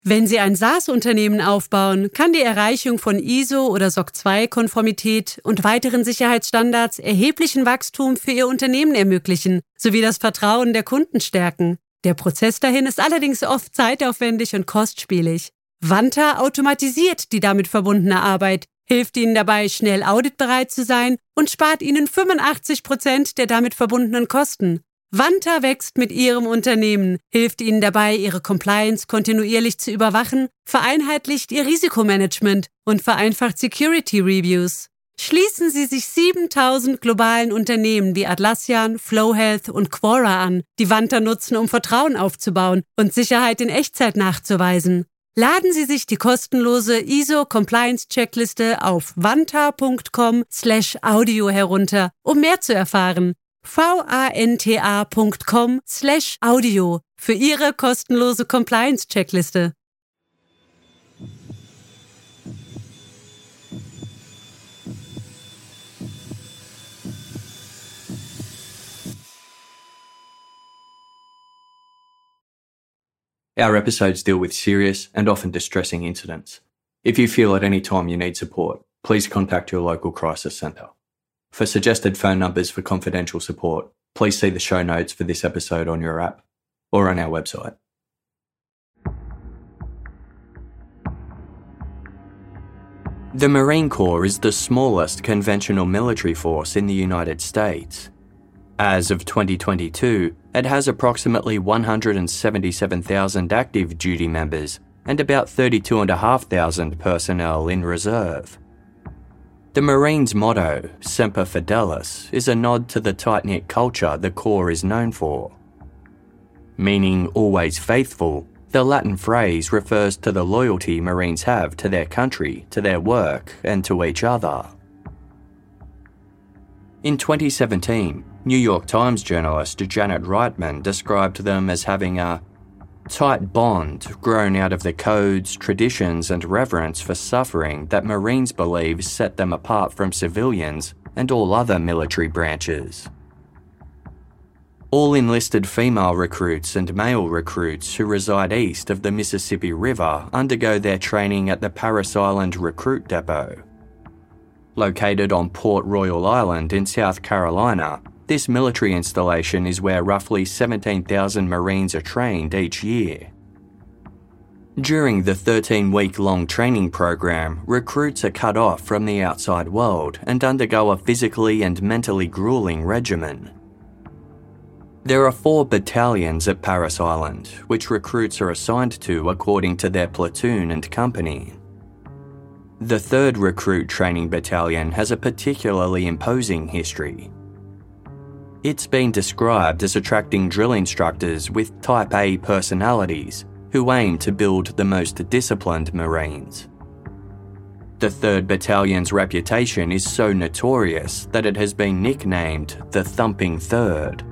Wenn Sie ein SaaS-Unternehmen aufbauen, kann die Erreichung von ISO- oder SOC 2-Konformität und weiteren Sicherheitsstandards erheblichen Wachstum für Ihr Unternehmen ermöglichen, sowie das Vertrauen der Kunden stärken. Der Prozess dahin ist allerdings oft zeitaufwendig und kostspielig. Vanta automatisiert die damit verbundene Arbeit, hilft Ihnen dabei, schnell auditbereit zu sein und spart Ihnen 85% der damit verbundenen Kosten. Vanta wächst mit Ihrem Unternehmen, hilft Ihnen dabei, Ihre Compliance kontinuierlich zu überwachen, vereinheitlicht Ihr Risikomanagement und vereinfacht Security Reviews. Schließen Sie sich 7000 globalen Unternehmen wie Atlassian, Flowhealth und Quora an, die Vanta nutzen, um Vertrauen aufzubauen und Sicherheit in Echtzeit nachzuweisen. Laden Sie sich die kostenlose ISO-Compliance-Checkliste auf vanta.com/audio herunter, um mehr zu erfahren. vanta.com/audio für Ihre kostenlose Compliance-Checkliste. Our episodes deal with serious and often distressing incidents. If you feel at any time you need support, please contact your local crisis centre. For suggested phone numbers for confidential support, please see the show notes for this episode on your app or on our website. The Marine Corps is the smallest conventional military force in the United States. As of 2022, it has approximately 177,000 active duty members and about 32,500 personnel in reserve. The Marines' motto, Semper Fidelis, is a nod to the tight-knit culture the Corps is known for. Meaning always faithful, the Latin phrase refers to the loyalty Marines have to their country, to their work, and to each other. In 2017, New York Times journalist Janet Reitman described them as having a tight bond grown out of the codes, traditions and reverence for suffering that Marines believe set them apart from civilians and all other military branches. All enlisted female recruits and male recruits who reside east of the Mississippi River undergo their training at the Parris Island Recruit Depot. Located on Port Royal Island in South Carolina, this military installation is where roughly 17,000 Marines are trained each year. During the 13-week-long training program, recruits are cut off from the outside world and undergo a physically and mentally grueling regimen. There are 4 battalions at Parris Island, which recruits are assigned to according to their platoon and company. The 3rd Recruit Training Battalion has a particularly imposing history. It's been described as attracting drill instructors with Type A personalities who aim to build the most disciplined Marines. The 3rd Battalion's reputation is so notorious that it has been nicknamed the Thumping Third.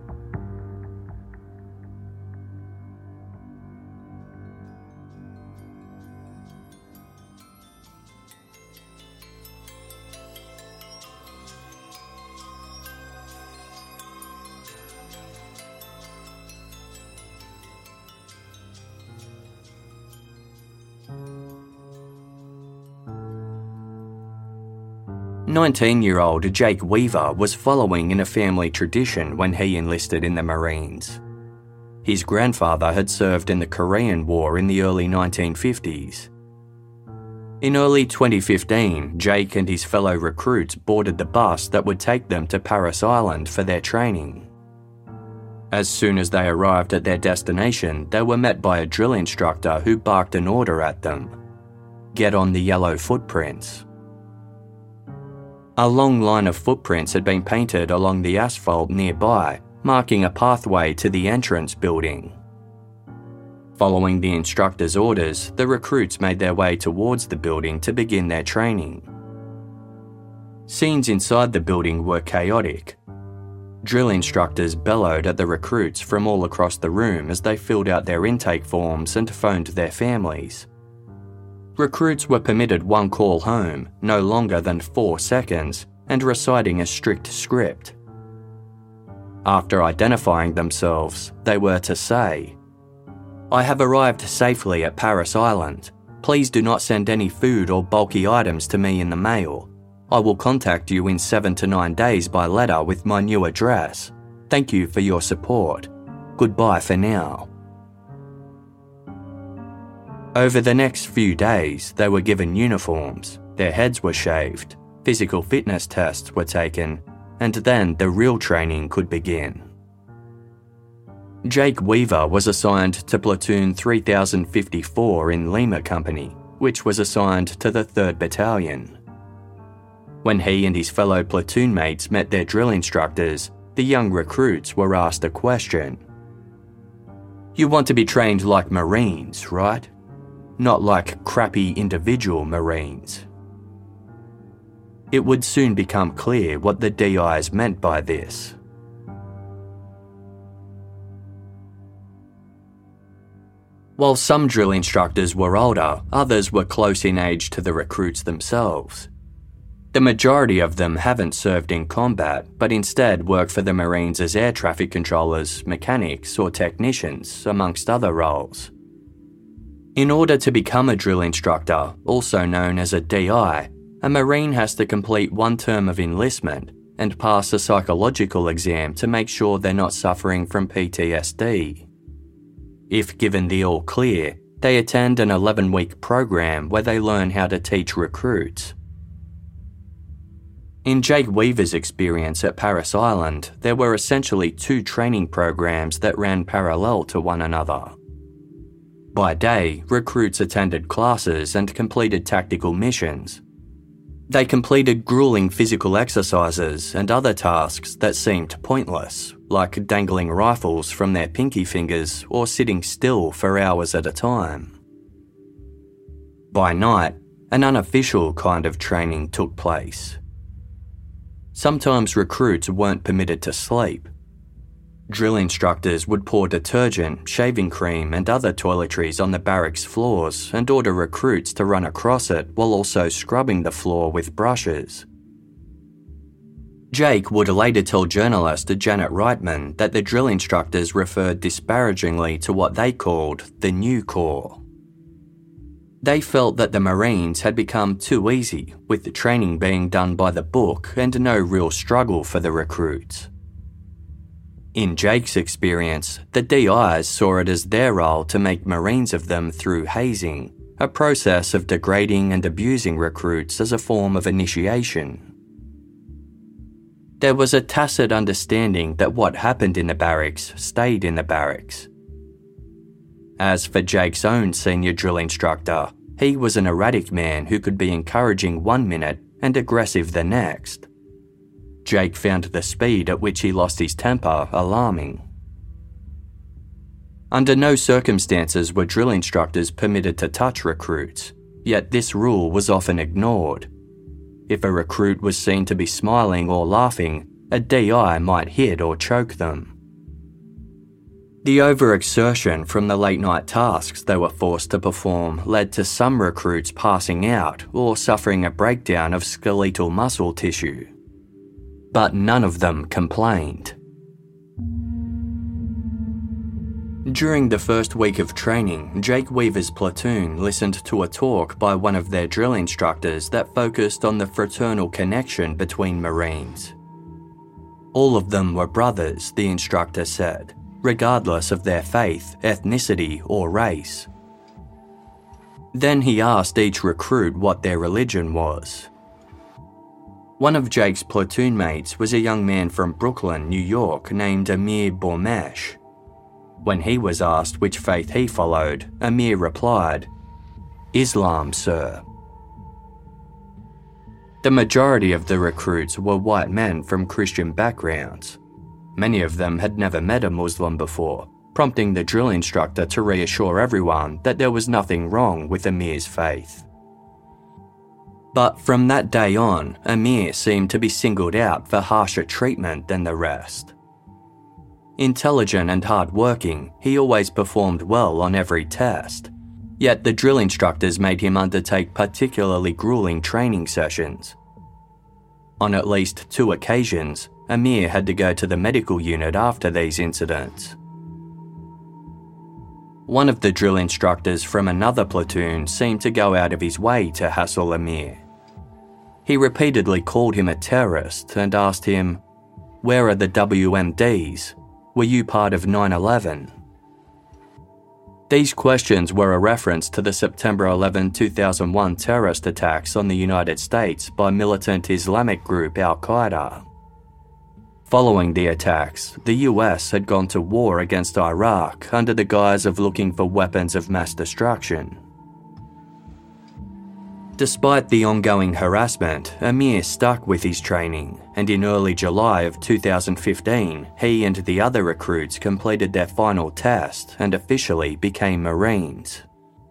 "19-year-old Jake Weaver was following in a family tradition when he enlisted in the Marines. His grandfather had served in the Korean War in the early 1950s. In early 2015, Jake and his fellow recruits boarded the bus that would take them to Parris Island for their training. As soon as they arrived at their destination, they were met by a drill instructor who barked an order at them: get on the yellow footprints. A long line of footprints had been painted along the asphalt nearby, marking a pathway to the entrance building. Following the instructor's orders, the recruits made their way towards the building to begin their training. Scenes inside the building were chaotic. Drill instructors bellowed at the recruits from all across the room as they filled out their intake forms and phoned their families. Recruits were permitted one call home, no longer than 4 seconds, and reciting a strict script. After identifying themselves, they were to say, I have arrived safely at Paris Island. Please do not send any food or bulky items to me in the mail. I will contact you in 7 to 9 days by letter with my new address. Thank you for your support. Goodbye for now." Over the next few days, they were given uniforms, their heads were shaved, physical fitness tests were taken, and then the real training could begin. Jake Weaver was assigned to Platoon 3054 in Lima Company, which was assigned to the 3rd Battalion. When he and his fellow platoon mates met their drill instructors, the young recruits were asked a question. "You want to be trained like Marines, right? Not like crappy individual Marines." It would soon become clear what the DIs meant by this. While some drill instructors were older, others were close in age to the recruits themselves. The majority of them haven't served in combat, but instead work for the Marines as air traffic controllers, mechanics, or technicians, amongst other roles. In order to become a drill instructor, also known as a DI, a Marine has to complete 1 term of enlistment and pass a psychological exam to make sure they're not suffering from PTSD. If given the all clear, they attend an 11-week program where they learn how to teach recruits. In Jake Weaver's experience at Paris Island, there were essentially 2 training programs that ran parallel to one another. By day, recruits attended classes and completed tactical missions. They completed grueling physical exercises and other tasks that seemed pointless, like dangling rifles from their pinky fingers or sitting still for hours at a time. By night, an unofficial kind of training took place. Sometimes recruits weren't permitted to sleep. Drill instructors would pour detergent, shaving cream, and other toiletries on the barracks floors and order recruits to run across it while also scrubbing the floor with brushes. Jake would later tell journalist Janet Reitman that the drill instructors referred disparagingly to what they called the New Corps. They felt that the Marines had become too easy, with the training being done by the book and no real struggle for the recruits. In Jake's experience, the DIs saw it as their role to make Marines of them through hazing, a process of degrading and abusing recruits as a form of initiation. There was a tacit understanding that what happened in the barracks stayed in the barracks. As for Jake's own senior drill instructor, he was an erratic man who could be encouraging 1 minute and aggressive the next. Jake found the speed at which he lost his temper alarming. Under no circumstances were drill instructors permitted to touch recruits, yet this rule was often ignored. If a recruit was seen to be smiling or laughing, a DI might hit or choke them. The overexertion from the late-night tasks they were forced to perform led to some recruits passing out or suffering a breakdown of skeletal muscle tissue. But none of them complained. During the first week of training, Jake Weaver's platoon listened to a talk by one of their drill instructors that focused on the fraternal connection between Marines. All of them were brothers, the instructor said, regardless of their faith, ethnicity, or race. Then he asked each recruit what their religion was. One of Jake's platoon mates was a young man from Brooklyn, New York, named Amir Bormesh. When he was asked which faith he followed, Amir replied, "Islam, sir." The majority of the recruits were white men from Christian backgrounds. Many of them had never met a Muslim before, prompting the drill instructor to reassure everyone that there was nothing wrong with Amir's faith. But from that day on, Amir seemed to be singled out for harsher treatment than the rest. Intelligent and hard-working, he always performed well on every test. Yet the drill instructors made him undertake particularly grueling training sessions. On at least 2 occasions, Amir had to go to the medical unit after these incidents. One of the drill instructors from another platoon seemed to go out of his way to hassle Amir. He repeatedly called him a terrorist and asked him, "Where are the WMDs? Were you part of 9/11? These questions were a reference to the September 11, 2001 terrorist attacks on the United States by militant Islamic group Al-Qaeda. Following the attacks, the US had gone to war against Iraq under the guise of looking for weapons of mass destruction. Despite the ongoing harassment, Amir stuck with his training, and in early July of 2015, he and the other recruits completed their final test and officially became Marines.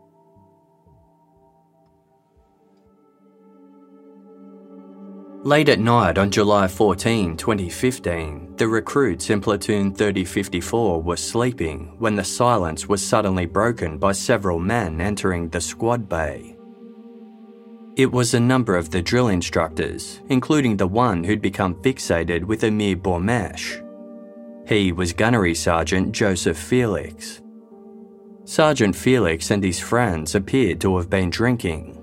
Late at night on July 14, 2015, the recruits in Platoon 3054 were sleeping when the silence was suddenly broken by several men entering the squad bay. It was a number of the drill instructors, including the one who'd become fixated with Amir Bormesh. He was Gunnery Sergeant Joseph Felix. Sergeant Felix and his friends appeared to have been drinking.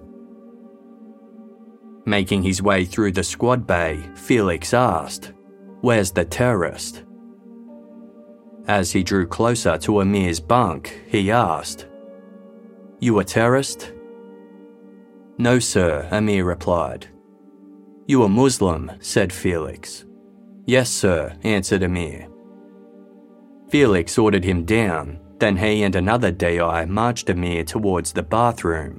Making his way through the squad bay, Felix asked, "Where's the terrorist?" As he drew closer to Amir's bunk, he asked, "You a terrorist?" "No, sir," Amir replied. "You a Muslim?" said Felix. "Yes, sir," answered Amir. Felix ordered him down, then he and another DI marched Amir towards the bathroom.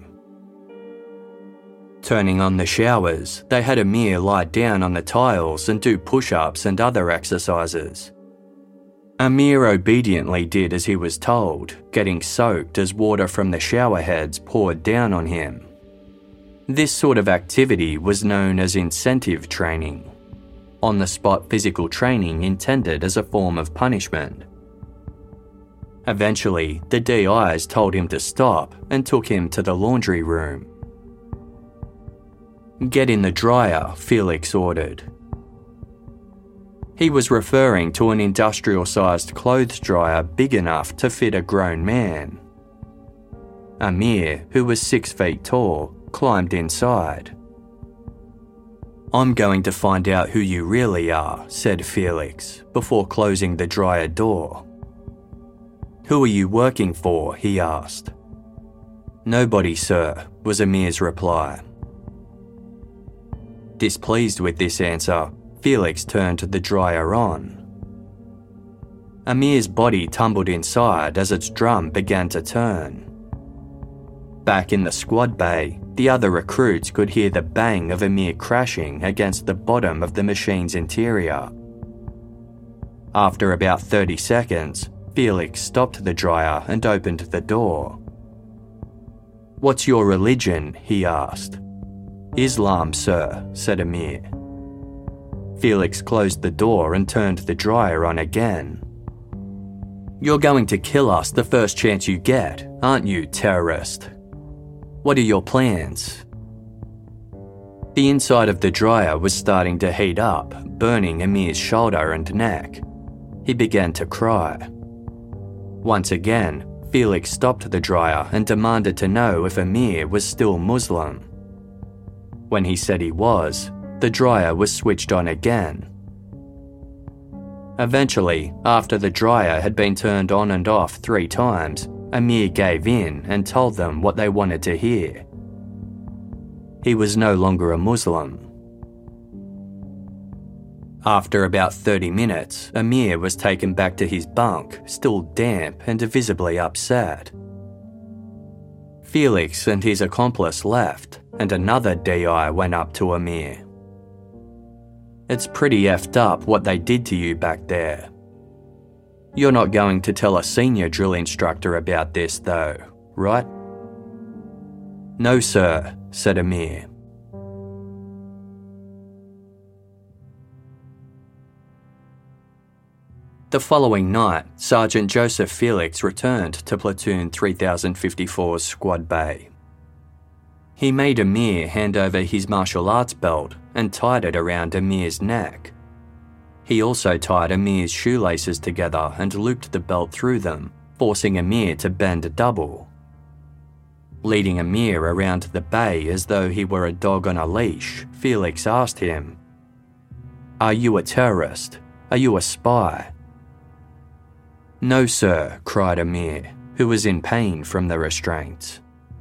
Turning on the showers, they had Amir lie down on the tiles and do push-ups and other exercises. Amir obediently did as he was told, getting soaked as water from the shower heads poured down on him. This sort of activity was known as incentive training, on-the-spot physical training intended as a form of punishment. Eventually, the DIs told him to stop and took him to the laundry room. "Get in the dryer," Felix ordered. He was referring to an industrial-sized clothes dryer big enough to fit a grown man. Amir, who was 6 feet tall, climbed inside. "I'm going to find out who you really are," said Felix, before closing the dryer door. "Who are you working for?" he asked. "Nobody, sir," was Amir's reply. Displeased with this answer, Felix turned the dryer on. Amir's body tumbled inside as its drum began to turn. Back in the squad bay, the other recruits could hear the bang of Amir crashing against the bottom of the machine's interior. After about 30 seconds, Felix stopped the dryer and opened the door. "What's your religion?" he asked. "Islam, sir," said Amir. Felix closed the door and turned the dryer on again. "You're going to kill us the first chance you get, aren't you, terrorist? What are your plans?" The inside of the dryer was starting to heat up, burning Amir's shoulder and neck. He began to cry. Once again, Felix stopped the dryer and demanded to know if Amir was still Muslim. When he said he was, the dryer was switched on again. Eventually, after the dryer had been turned on and off 3 times, Amir gave in and told them what they wanted to hear. He was no longer a Muslim. After about 30 minutes, Amir was taken back to his bunk, still damp and visibly upset. Felix and his accomplice left, and another DI went up to Amir. "It's pretty effed up what they did to you back there. You're not going to tell a senior drill instructor about this though, right?" "No, sir," said Amir. The following night, Sergeant Joseph Felix returned to Platoon 3054's squad bay. He made Amir hand over his martial arts belt and tied it around Amir's neck. He also tied Amir's shoelaces together and looped the belt through them, forcing Amir to bend double. Leading Amir around the bay as though he were a dog on a leash, Felix asked him, "Are you a terrorist? Are you a spy?" "No, sir," cried Amir, who was in pain from the restraints.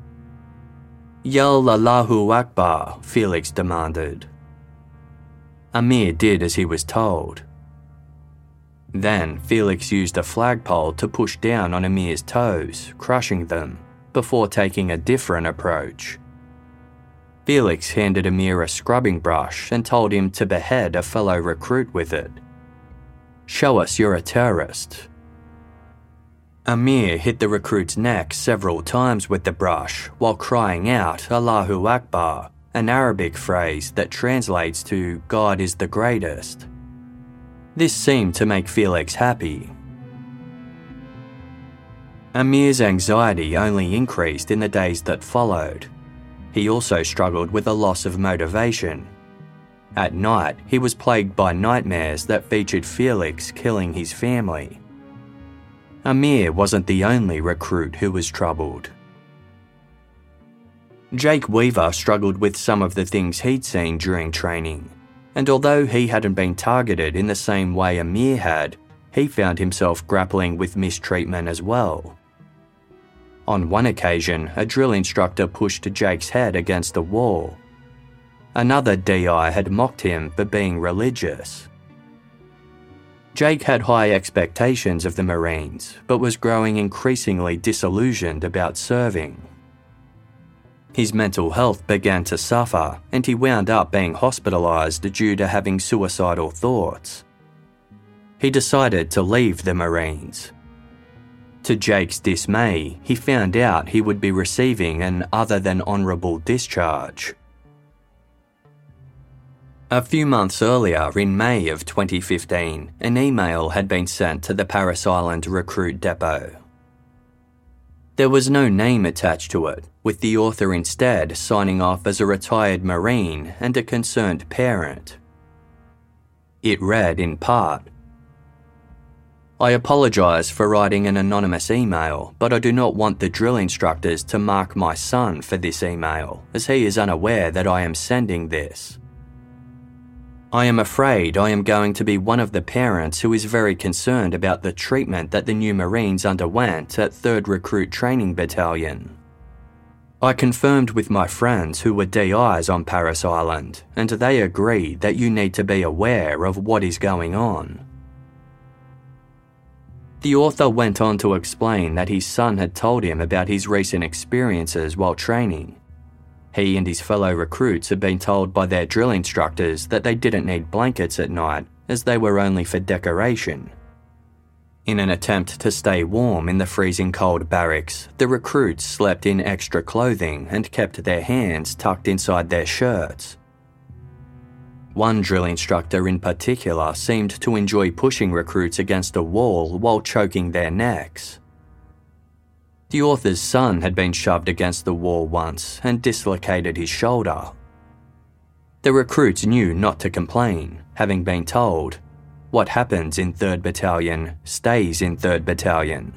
"Yell Allahu Akbar," Felix demanded. Amir did as he was told. Then Felix used a flagpole to push down on Amir's toes, crushing them, before taking a different approach. Felix handed Amir a scrubbing brush and told him to behead a fellow recruit with it. "Show us you're a terrorist." Amir hit the recruit's neck several times with the brush while crying out Allahu Akbar, an Arabic phrase that translates to "God is the greatest." This seemed to make Felix happy. Amir's anxiety only increased in the days that followed. He also struggled with a loss of motivation. At night, he was plagued by nightmares that featured Felix killing his family. Amir wasn't the only recruit who was troubled. Jake Weaver struggled with some of the things he'd seen during training, and although he hadn't been targeted in the same way Amir had, he found himself grappling with mistreatment as well. On one occasion, a drill instructor pushed Jake's head against a wall. Another DI had mocked him for being religious. Jake had high expectations of the Marines, but was growing increasingly disillusioned about serving. His mental health began to suffer, and he wound up being hospitalised due to having suicidal thoughts. He decided to leave the Marines. To Jake's dismay, he found out he would be receiving an other-than-honourable discharge. A few months earlier, in May of 2015, an email had been sent to the Parris Island recruit depot. There was no name attached to it, with the author instead signing off as a retired Marine and a concerned parent. It read in part, "I apologise for writing an anonymous email, but I do not want the drill instructors to mark my son for this email, as he is unaware that I am sending this. I am afraid I am going to be one of the parents who is very concerned about the treatment that the new Marines underwent at 3rd Recruit Training Battalion. I confirmed with my friends who were DIs on Parris Island, and they agree that you need to be aware of what is going on." The author went on to explain that his son had told him about his recent experiences while training. He and his fellow recruits had been told by their drill instructors that they didn't need blankets at night, as they were only for decoration. In an attempt to stay warm in the freezing cold barracks, the recruits slept in extra clothing and kept their hands tucked inside their shirts. One drill instructor in particular seemed to enjoy pushing recruits against a wall while choking their necks. The author's son had been shoved against the wall once and dislocated his shoulder. The recruits knew not to complain, having been told, "What happens in 3rd Battalion stays in 3rd Battalion."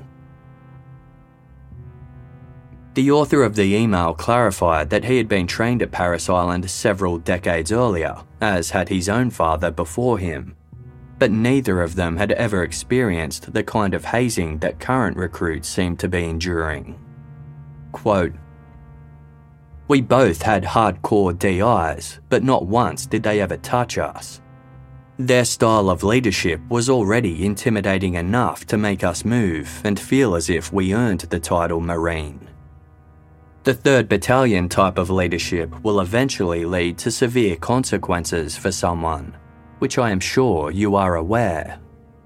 The author of the email clarified that he had been trained at Parris Island several decades earlier, as had his own father before him, but neither of them had ever experienced the kind of hazing that current recruits seem to be enduring. Quote, "We both had hardcore DIs, but not once did they ever touch us. Their style of leadership was already intimidating enough to make us move and feel as if we earned the title Marine. The 3rd Battalion type of leadership will eventually lead to severe consequences for someone, which I am sure you are aware."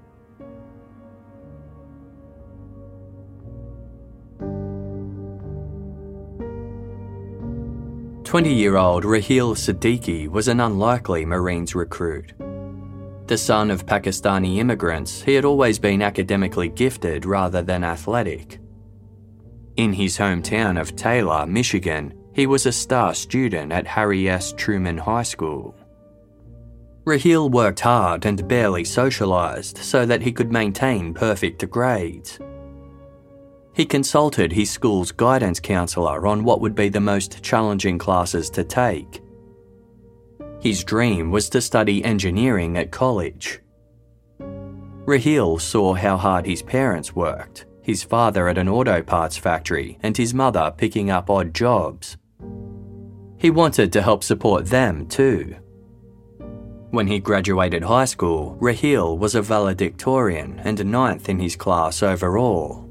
"20-year-old Raheel Siddiqui was an unlikely Marines recruit. The son of Pakistani immigrants, he had always been academically gifted rather than athletic. In his hometown of Taylor, Michigan, he was a star student at Harry S. Truman High School. Raheel worked hard and barely socialised so that he could maintain perfect grades. He consulted his school's guidance counsellor on what would be the most challenging classes to take. His dream was to study engineering at college. Raheel saw how hard his parents worked, his father at an auto parts factory and his mother picking up odd jobs. He wanted to help support them too. When he graduated high school, Raheel was a valedictorian and ninth in his class overall.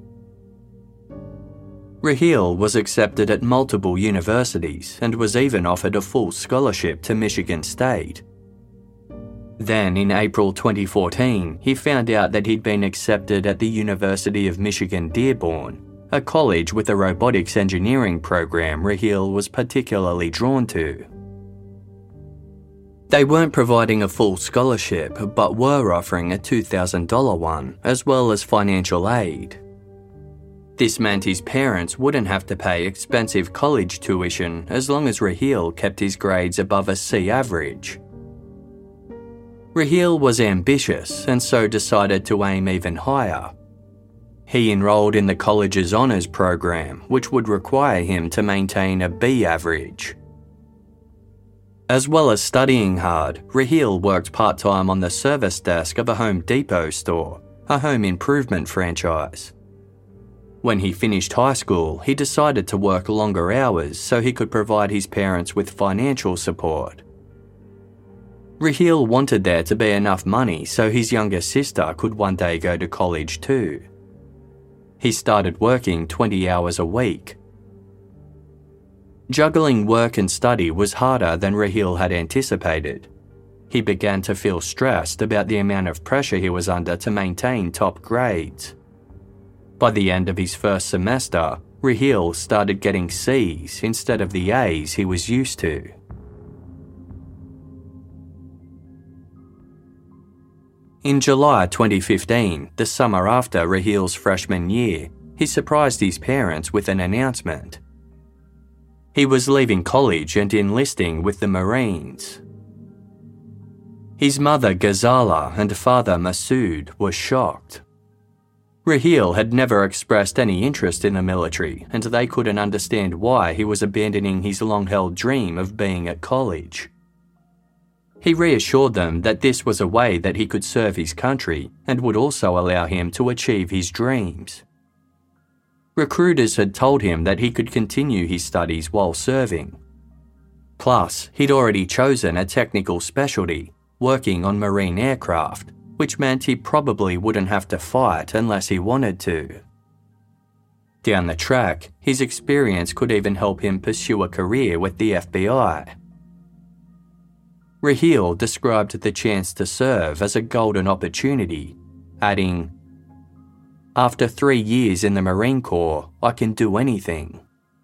Raheel was accepted at multiple universities and was even offered a full scholarship to Michigan State. Then, in April 2014, he found out that he'd been accepted at the University of Michigan Dearborn, a college with a robotics engineering program Raheel was particularly drawn to. They weren't providing a full scholarship, but were offering a $2,000 one, as well as financial aid. This meant his parents wouldn't have to pay expensive college tuition as long as Raheel kept his grades above a C average. Raheel was ambitious and so decided to aim even higher. He enrolled in the college's honours program, which would require him to maintain a B average. As well as studying hard, Raheel worked part-time on the service desk of a Home Depot store, a home improvement franchise. When he finished high school, he decided to work longer hours so he could provide his parents with financial support. Raheel wanted there to be enough money so his younger sister could one day go to college too. He started working 20 hours a week. Juggling work and study was harder than Raheel had anticipated. He began to feel stressed about the amount of pressure he was under to maintain top grades. By the end of his first semester, Raheel started getting C's instead of the A's he was used to. In July 2015, the summer after Raheel's freshman year, he surprised his parents with an announcement. He was leaving college and enlisting with the Marines. His mother Ghazala and father Masood were shocked. Raheel had never expressed any interest in the military, and they couldn't understand why he was abandoning his long-held dream of being at college. He reassured them that this was a way that he could serve his country and would also allow him to achieve his dreams. Recruiters had told him that he could continue his studies while serving. Plus, he'd already chosen a technical specialty, working on marine aircraft, which meant he probably wouldn't have to fight unless he wanted to. Down the track, his experience could even help him pursue a career with the FBI. Raheel described the chance to serve as a golden opportunity, adding, "After 3 years in the Marine Corps, I can do anything."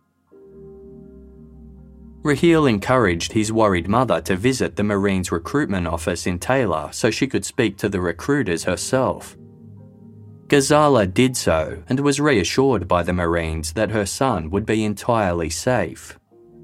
Raheel encouraged his worried mother to visit the Marines recruitment office in Taylor so she could speak to the recruiters herself. Ghazala did so and was reassured by the Marines that her son would be entirely safe.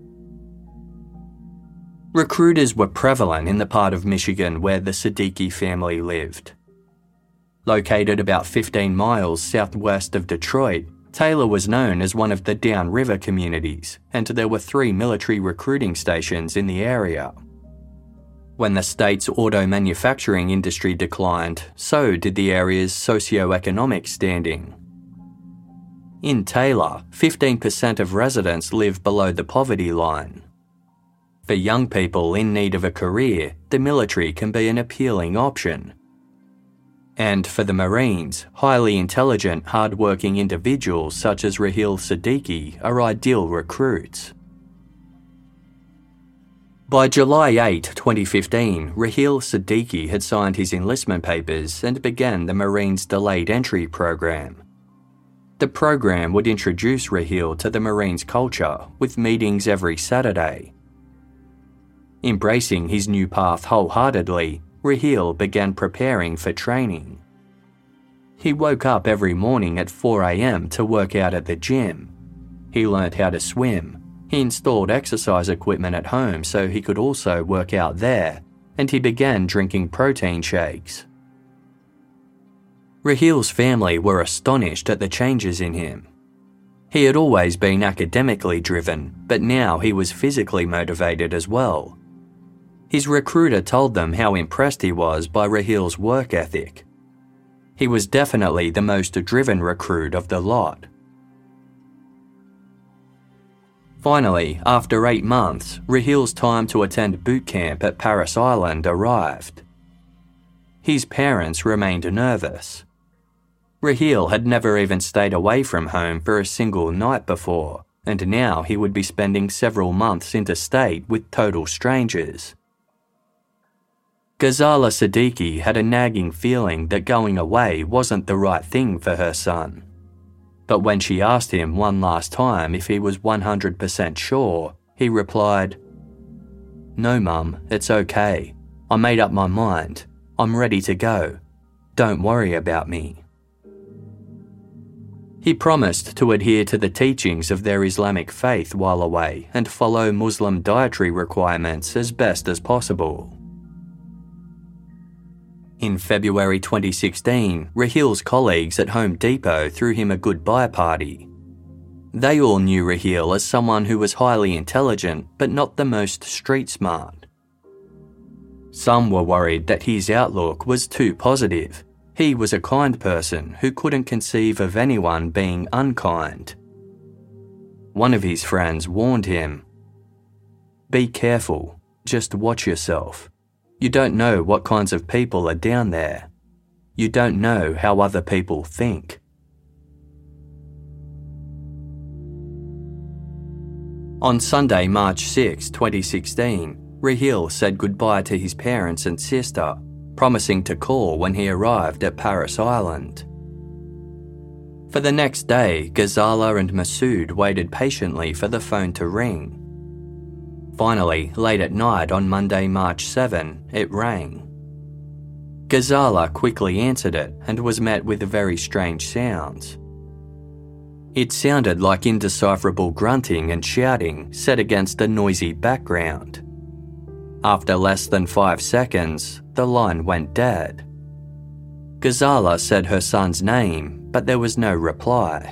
Recruiters were prevalent in the part of Michigan where the Siddiqui family lived. Located about 15 miles southwest of Detroit, Taylor was known as one of the downriver communities, and there were 3 military recruiting stations in the area. When the state's auto manufacturing industry declined, so did the area's socio-economic standing. In Taylor, 15% of residents live below the poverty line. For young people in need of a career, the military can be an appealing option. And for the Marines, highly intelligent, hard-working individuals such as Raheel Siddiqui are ideal recruits. By July 8, 2015, Raheel Siddiqui had signed his enlistment papers and began the Marines Delayed Entry program. The program would introduce Raheel to the Marines culture, with meetings every Saturday. Embracing his new path wholeheartedly, Raheel began preparing for training. He woke up every morning at 4 a.m. to work out at the gym. He learnt how to swim. He installed exercise equipment at home so he could also work out there, and he began drinking protein shakes. Rahil's family were astonished at the changes in him. He had always been academically driven, but now he was physically motivated as well. His recruiter told them how impressed he was by Rahil's work ethic. He was definitely the most driven recruit of the lot. Finally, after 8 months, Rahil's time to attend boot camp at Parris Island arrived. His parents remained nervous. Rahil had never even stayed away from home for a single night before, and now he would be spending several months interstate with total strangers. Ghazala Siddiqui had a nagging feeling that going away wasn't the right thing for her son. But when she asked him one last time if he was 100% sure, he replied, "No, Mum, it's okay. I made up my mind. I'm ready to go. Don't worry about me." He promised to adhere to the teachings of their Islamic faith while away and follow Muslim dietary requirements as best as possible. In February 2016, Rahil's colleagues at Home Depot threw him a goodbye party. They all knew Rahil as someone who was highly intelligent but not the most street smart. Some were worried that his outlook was too positive. He was a kind person who couldn't conceive of anyone being unkind. One of his friends warned him, "Be careful, just watch yourself. You don't know what kinds of people are down there. You don't know how other people think." On Sunday, March 6, 2016, Rahil said goodbye to his parents and sister, promising to call when he arrived at Parris Island. For the next day, Ghazala and Masood waited patiently for the phone to ring. Finally, late at night on Monday, March 7, it rang. Ghazala quickly answered it and was met with very strange sounds. It sounded like indecipherable grunting and shouting set against a noisy background. After less than 5 seconds, the line went dead. Ghazala said her son's name, but there was no reply.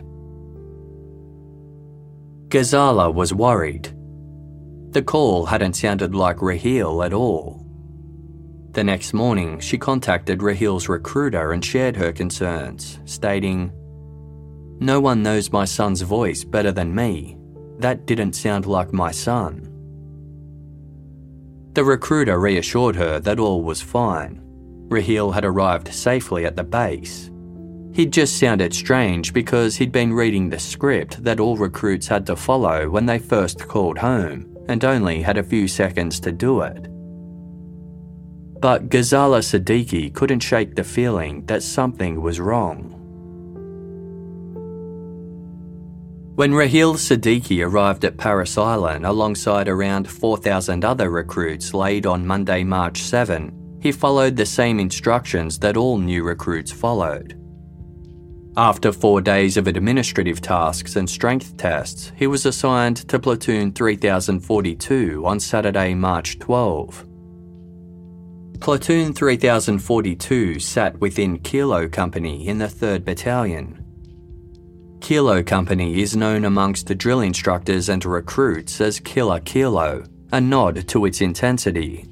Ghazala was worried. The call hadn't sounded like Rahil at all. The next morning, she contacted Rahil's recruiter and shared her concerns, stating, "No one knows my son's voice better than me. That didn't sound like my son." The recruiter reassured her that all was fine. Rahil had arrived safely at the base. He'd just sounded strange because he'd been reading the script that all recruits had to follow when they first called home, and only had a few seconds to do it. But Ghazala Siddiqui couldn't shake the feeling that something was wrong. When Rahil Siddiqui arrived at Parris Island alongside around 4,000 other recruits late on Monday, March 7, he followed the same instructions that all new recruits followed. After 4 days of administrative tasks and strength tests, he was assigned to Platoon 3042 on Saturday, March 12. Platoon 3042 sat within Kilo Company in the 3rd Battalion. Kilo Company is known amongst the drill instructors and recruits as Killer Kilo, a nod to its intensity.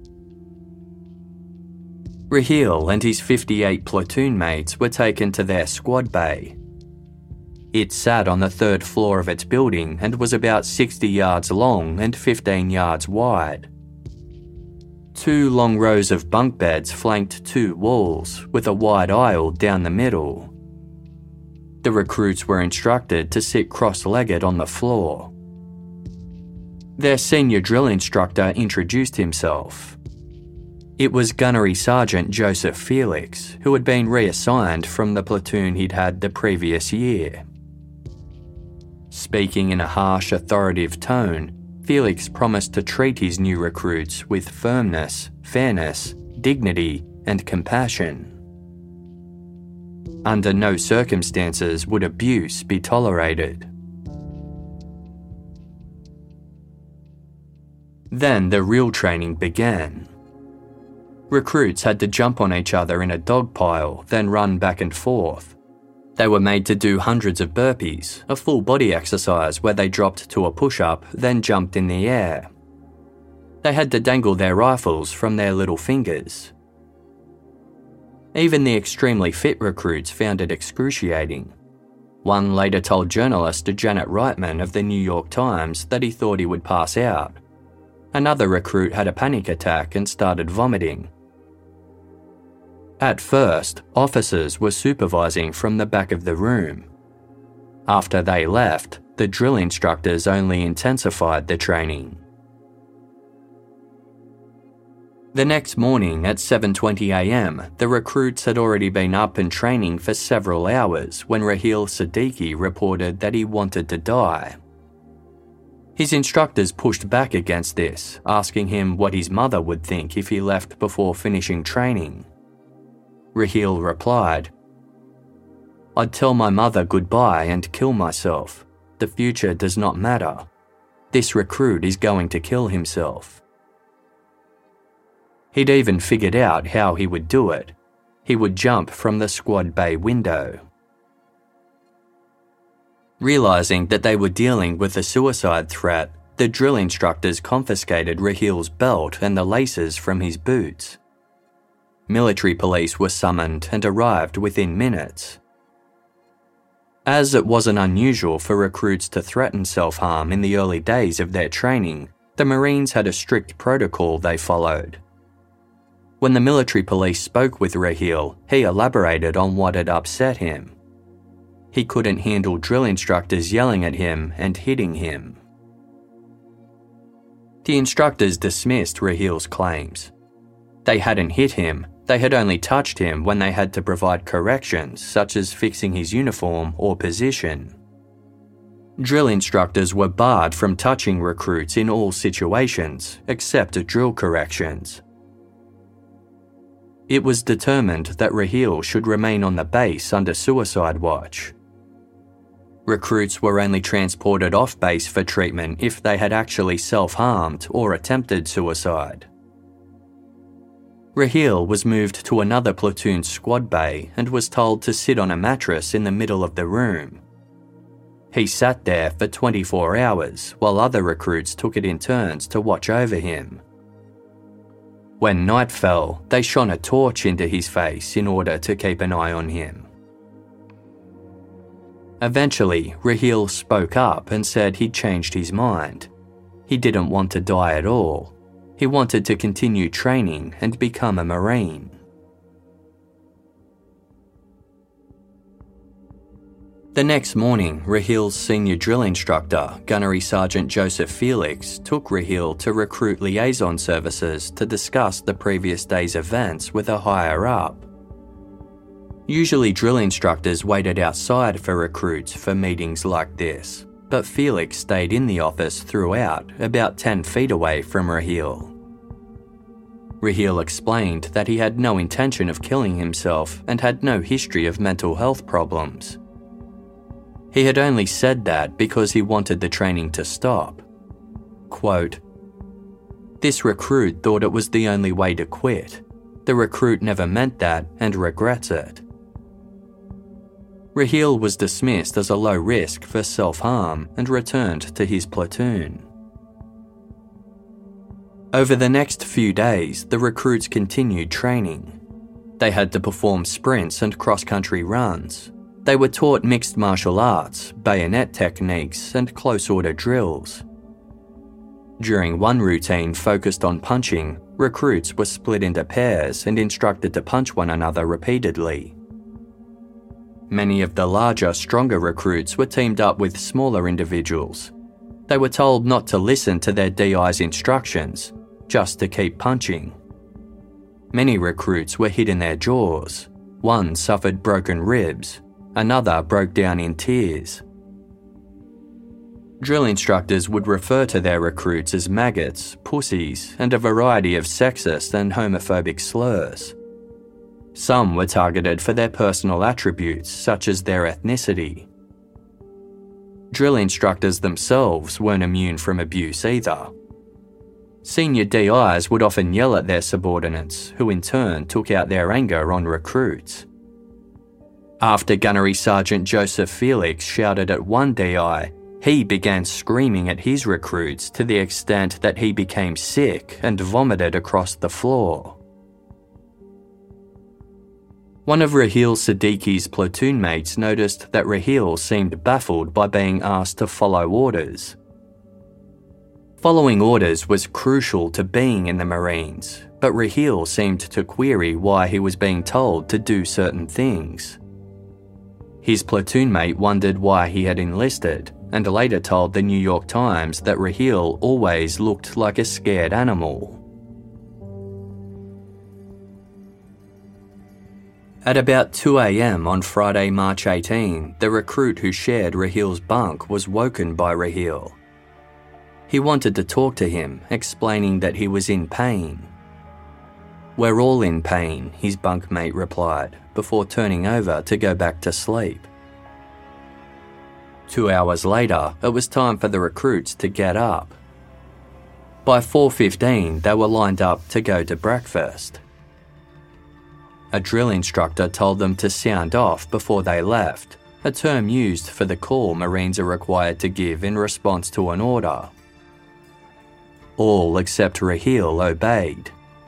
Rahil and his 58 platoon mates were taken to their squad bay. It sat on the 3rd floor of its building and was about 60 yards long and 15 yards wide. 2 long rows of bunk beds flanked 2 walls, with a wide aisle down the middle. The recruits were instructed to sit cross-legged on the floor. Their senior drill instructor introduced himself. It was Gunnery Sergeant Joseph Felix, who had been reassigned from the platoon he'd had the previous year. Speaking in a harsh, authoritative tone, Felix promised to treat his new recruits with firmness, fairness, dignity, and compassion. Under no circumstances would abuse be tolerated. Then the real training began. Recruits had to jump on each other in a dog pile, then run back and forth. They were made to do hundreds of burpees, a full body exercise where they dropped to a push-up, then jumped in the air. They had to dangle their rifles from their little fingers. Even the extremely fit recruits found it excruciating. One later told journalist Janet Reitman of the New York Times that he thought he would pass out. Another recruit had a panic attack and started vomiting. At first, officers were supervising from the back of the room. After they left, the drill instructors only intensified the training. The next morning at 7:20 a.m, the recruits had already been up and training for several hours when Raheel Siddiqui reported that he wanted to die. His instructors pushed back against this, asking him what his mother would think if he left before finishing training. Raheel replied, "I'd tell my mother goodbye and kill myself. The future does not matter. This recruit is going to kill himself." He'd even figured out how he would do it. He would jump from the squad bay window. Realising that they were dealing with a suicide threat, the drill instructors confiscated Raheel's belt and the laces from his boots. Military police were summoned and arrived within minutes. As it wasn't unusual for recruits to threaten self-harm in the early days of their training, the Marines had a strict protocol they followed. When the military police spoke with Raheel, he elaborated on what had upset him. He couldn't handle drill instructors yelling at him and hitting him. The instructors dismissed Raheel's claims. They hadn't hit him, they had only touched him when they had to provide corrections such as fixing his uniform or position. Drill instructors were barred from touching recruits in all situations except at drill corrections. It was determined that Raheel should remain on the base under suicide watch. Recruits were only transported off base for treatment if they had actually self-harmed or attempted suicide. Raheel was moved to another platoon's squad bay and was told to sit on a mattress in the middle of the room. He sat there for 24 hours while other recruits took it in turns to watch over him. When night fell, they shone a torch into his face in order to keep an eye on him. Eventually, Raheel spoke up and said he'd changed his mind. He didn't want to die at all. He wanted to continue training and become a Marine. The next morning, Raheel's senior drill instructor, Gunnery Sergeant Joseph Felix, took Raheel to recruit liaison services to discuss the previous day's events with a higher-up. Usually drill instructors waited outside for recruits for meetings like this, but Felix stayed in the office throughout, about 10 feet away from Raheel. Raheel explained that he had no intention of killing himself and had no history of mental health problems. He had only said that because he wanted the training to stop. Quote, "This recruit thought it was the only way to quit. The recruit never meant that and regrets it." Raheel was dismissed as a low risk for self-harm and returned to his platoon. Over the next few days, the recruits continued training. They had to perform sprints and cross-country runs. They were taught mixed martial arts, bayonet techniques, and close-order drills. During one routine focused on punching, recruits were split into pairs and instructed to punch one another repeatedly. Many of the larger, stronger recruits were teamed up with smaller individuals. They were told not to listen to their DI's instructions, just to keep punching. Many recruits were hit in their jaws. One suffered broken ribs. Another broke down in tears. Drill instructors would refer to their recruits as maggots, pussies, and a variety of sexist and homophobic slurs. Some were targeted for their personal attributes, such as their ethnicity. Drill instructors themselves weren't immune from abuse either. Senior DIs would often yell at their subordinates, who in turn took out their anger on recruits. After Gunnery Sergeant Joseph Felix shouted at one DI, he began screaming at his recruits to the extent that he became sick and vomited across the floor. One of Raheel Siddiqui's platoon mates noticed that Raheel seemed baffled by being asked to follow orders. Following orders was crucial to being in the Marines, but Raheel seemed to query why he was being told to do certain things. His platoon mate wondered why he had enlisted, and later told the New York Times that Raheel always looked like a scared animal. At about 2 a.m. on Friday, March 18, the recruit who shared Raheel's bunk was woken by Raheel. He wanted to talk to him, explaining that he was in pain. "We're all in pain," his bunkmate replied, before turning over to go back to sleep. 2 hours later, it was time for the recruits to get up. By 4:15, they were lined up to go to breakfast. A drill instructor told them to sound off before they left, a term used for the call Marines are required to give in response to an order. All except Raheel obeyed.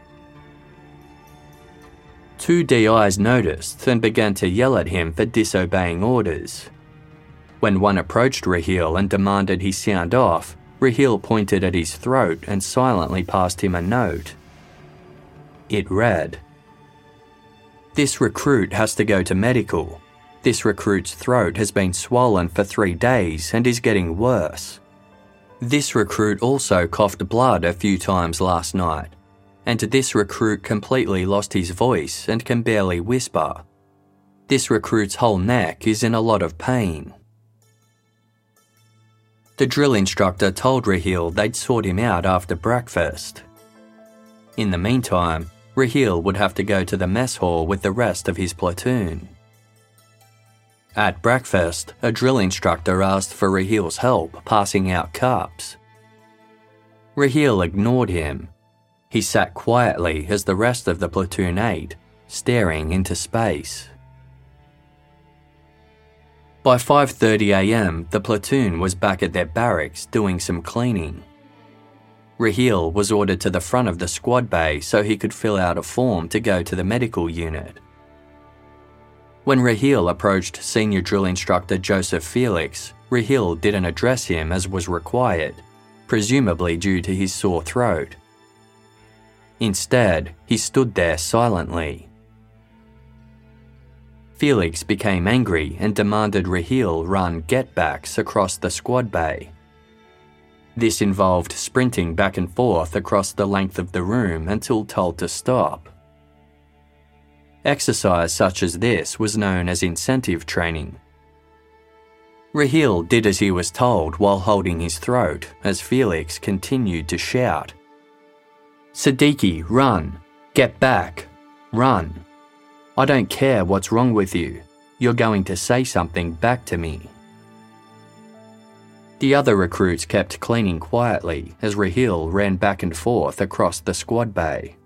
2 DIs noticed and began to yell at him for disobeying orders. When one approached Raheel and demanded he sound off, Raheel pointed at his throat and silently passed him a note. It read, "This recruit has to go to medical. This recruit's throat has been swollen for 3 days and is getting worse. This recruit also coughed blood a few times last night, and this recruit completely lost his voice and can barely whisper. This recruit's whole neck is in a lot of pain." The drill instructor told Raheel they'd sort him out after breakfast. In the meantime, Raheel would have to go to the mess hall with the rest of his platoon. At breakfast, a drill instructor asked for Raheel's help passing out cups. Raheel ignored him. He sat quietly as the rest of the platoon ate, staring into space. By 5:30 a.m, the platoon was back at their barracks doing some cleaning. Raheel was ordered to the front of the squad bay so he could fill out a form to go to the medical unit. When Raheel approached Senior Drill Instructor Joseph Felix, Raheel didn't address him as was required, presumably due to his sore throat. Instead, he stood there silently. Felix became angry and demanded Raheel run get-backs across the squad bay. This involved sprinting back and forth across the length of the room until told to stop. Exercise such as this was known as incentive training. Raheel did as he was told while holding his throat as Felix continued to shout, "Siddiqui, run! Get back! Run! I don't care what's wrong with you. You're going to say something back to me." The other recruits kept cleaning quietly as Raheel ran back and forth across the squad bay.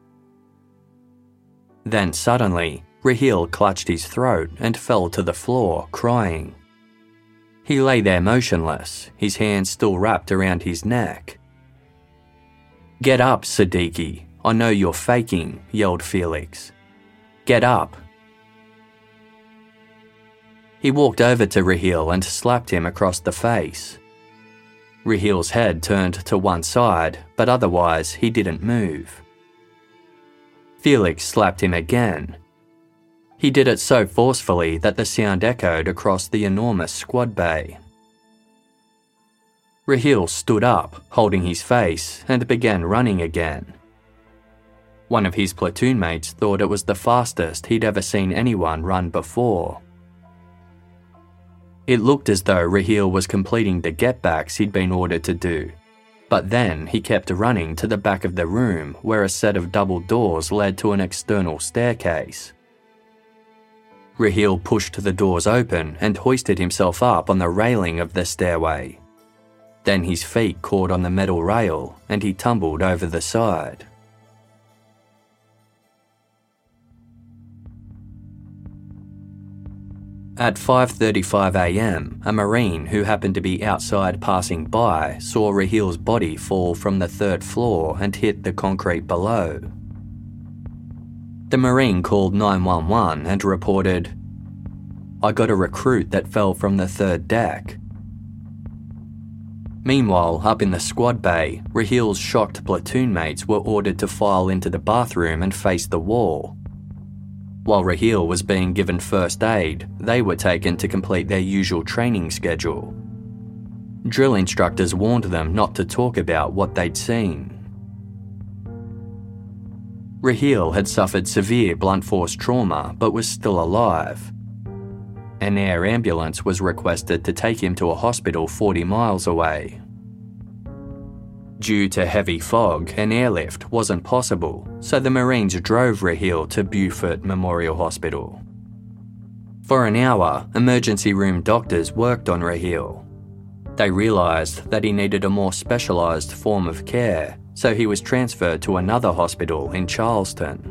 Then suddenly, Raheel clutched his throat and fell to the floor, crying. He lay there motionless, his hands still wrapped around his neck. "Get up, Siddiqui. I know you're faking," yelled Felix. "Get up." He walked over to Raheel and slapped him across the face. Raheel's head turned to one side, but otherwise he didn't move. Felix slapped him again. He did it so forcefully that the sound echoed across the enormous squad bay. Raheel stood up, holding his face, and began running again. One of his platoon mates thought it was the fastest he'd ever seen anyone run before. It looked as though Raheel was completing the get-backs he'd been ordered to do. But then he kept running to the back of the room where a set of double doors led to an external staircase. Raheel pushed the doors open and hoisted himself up on the railing of the stairway. Then his feet caught on the metal rail and he tumbled over the side. At 5:35 a.m, a Marine who happened to be outside passing by saw Rahil's body fall from the 3rd floor and hit the concrete below. The Marine called 911 and reported, "I got a recruit that fell from the 3rd deck." Meanwhile, up in the squad bay, Rahil's shocked platoon mates were ordered to file into the bathroom and face the wall. While Rahil was being given first aid, they were taken to complete their usual training schedule. Drill instructors warned them not to talk about what they'd seen. Rahil had suffered severe blunt force trauma but was still alive. An air ambulance was requested to take him to a hospital 40 miles away. Due to heavy fog, an airlift wasn't possible, so the Marines drove Rahil to Beaufort Memorial Hospital. For an hour, emergency room doctors worked on Rahil. They realised that he needed a more specialised form of care, so he was transferred to another hospital in Charleston.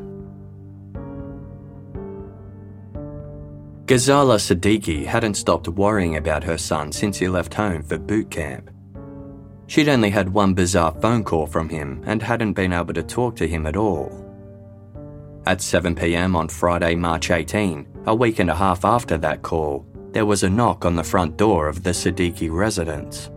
Ghazala Siddiqui hadn't stopped worrying about her son since he left home for boot camp. She'd only had one bizarre phone call from him and hadn't been able to talk to him at all. At 7 p.m. on Friday, March 18, a week and a half after that call, there was a knock on the front door of the Siddiqui residence.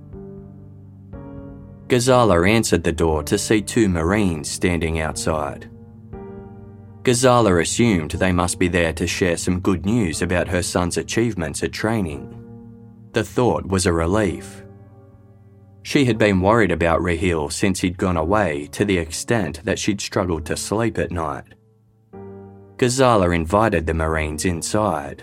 Ghazala answered the door to see 2 Marines standing outside. Ghazala assumed they must be there to share some good news about her son's achievements at training. The thought was a relief. She had been worried about Rahil since he'd gone away to the extent that she'd struggled to sleep at night. Ghazala invited the Marines inside.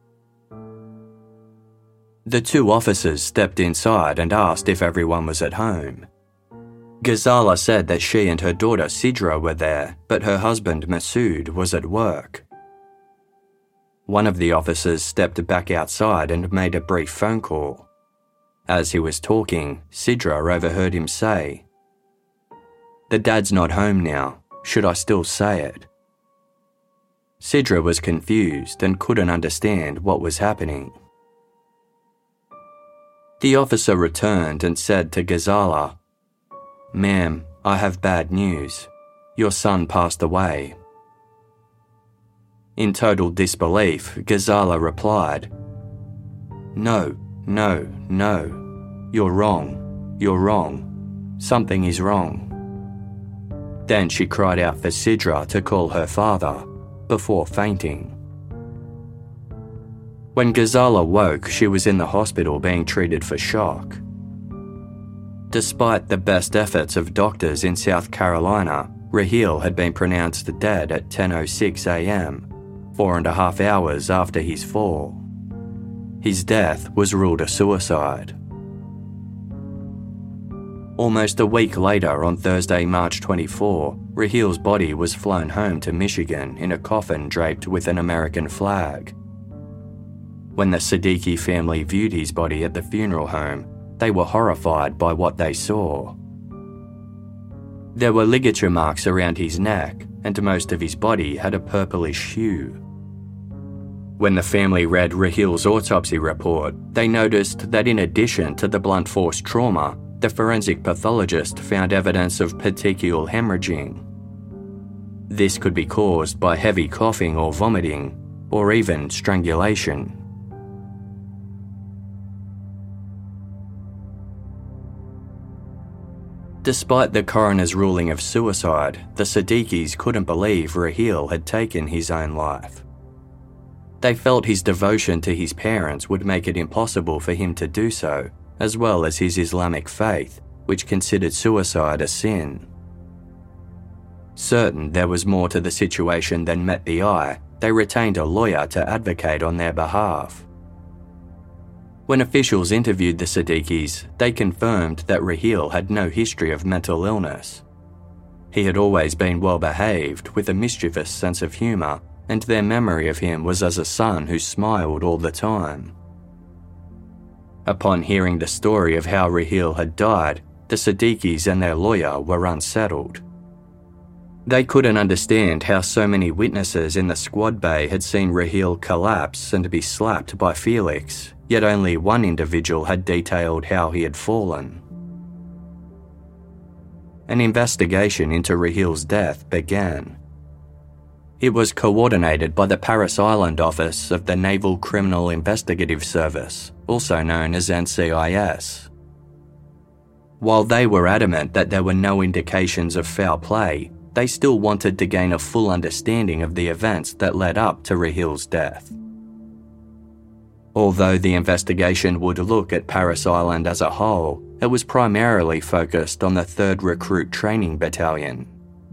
The 2 officers stepped inside and asked if everyone was at home. Ghazala said that she and her daughter Sidra were there, but her husband Masood was at work. One of the officers stepped back outside and made a brief phone call. As he was talking, Sidra overheard him say, "The dad's not home now. Should I still say it?" Sidra was confused and couldn't understand what was happening. The officer returned and said to Ghazala, "Ma'am, I have bad news. Your son passed away." In total disbelief, Ghazala replied, No. You're wrong. You're wrong. Something is wrong." Then she cried out for Sidra to call her father, before fainting. When Ghazala woke, she was in the hospital being treated for shock. Despite the best efforts of doctors in South Carolina, Rahil had been pronounced dead at 10:06 a.m, 4.5 hours after his fall. His death was ruled a suicide. Almost a week later, on Thursday, March 24, Rahil's body was flown home to Michigan in a coffin draped with an American flag. When the Siddiqui family viewed his body at the funeral home, they were horrified by what they saw. There were ligature marks around his neck, and most of his body had a purplish hue. When the family read Rahil's autopsy report, they noticed that in addition to the blunt force trauma, the forensic pathologist found evidence of petechial hemorrhaging. This could be caused by heavy coughing or vomiting, or even strangulation. Despite the coroner's ruling of suicide, the Siddiquis couldn't believe Rahil had taken his own life. They felt his devotion to his parents would make it impossible for him to do so, as well as his Islamic faith, which considered suicide a sin. Certain there was more to the situation than met the eye, they retained a lawyer to advocate on their behalf. When officials interviewed the Siddiquis, they confirmed that Rahil had no history of mental illness. He had always been well behaved, with a mischievous sense of humour, and their memory of him was as a son who smiled all the time. Upon hearing the story of how Raheel had died, the Siddiquis and their lawyer were unsettled. They couldn't understand how so many witnesses in the squad bay had seen Raheel collapse and be slapped by Felix, yet only one individual had detailed how he had fallen. An investigation into Raheel's death began. It was coordinated by the Parris Island office of the Naval Criminal Investigative Service, also known as NCIS. While they were adamant that there were no indications of foul play, they still wanted to gain a full understanding of the events that led up to Raheel's death. Although the investigation would look at Parris Island as a whole, it was primarily focused on the 3rd Recruit Training Battalion.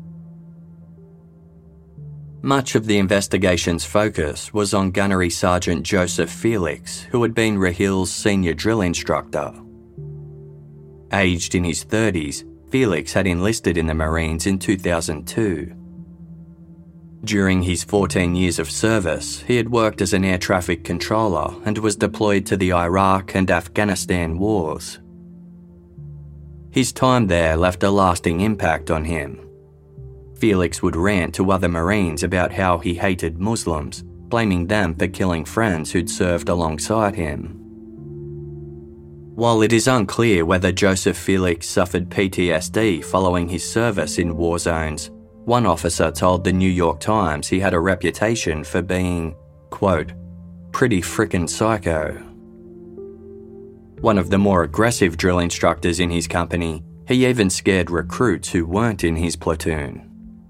Much of the investigation's focus was on Gunnery Sergeant Joseph Felix, who had been Raheel's senior drill instructor. Aged in his 30s, Felix had enlisted in the Marines in 2002. During his 14 years of service, he had worked as an air traffic controller and was deployed to the Iraq and Afghanistan wars. His time there left a lasting impact on him. Felix would rant to other Marines about how he hated Muslims, blaming them for killing friends who'd served alongside him. While it is unclear whether Joseph Felix suffered PTSD following his service in war zones, one officer told the New York Times he had a reputation for being, quote, pretty frickin' psycho. One of the more aggressive drill instructors in his company, he even scared recruits who weren't in his platoon.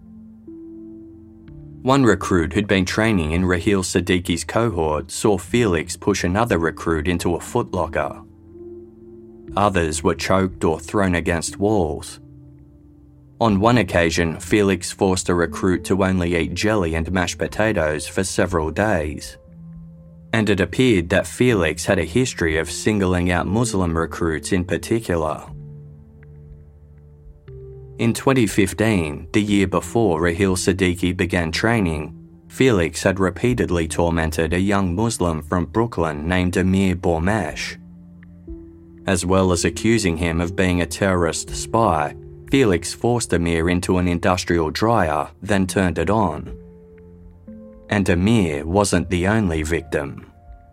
One recruit who'd been training in Raheel Siddiqui's cohort saw Felix push another recruit into a footlocker. Others were choked or thrown against walls. On one occasion, Felix forced a recruit to only eat jelly and mashed potatoes for several days. And it appeared that Felix had a history of singling out Muslim recruits in particular. In 2015, the year before Raheel Siddiqui began training, Felix had repeatedly tormented a young Muslim from Brooklyn named Amir Bormash. As well as accusing him of being a terrorist spy, Felix forced Amir into an industrial dryer, then turned it on. And Amir wasn't the only victim.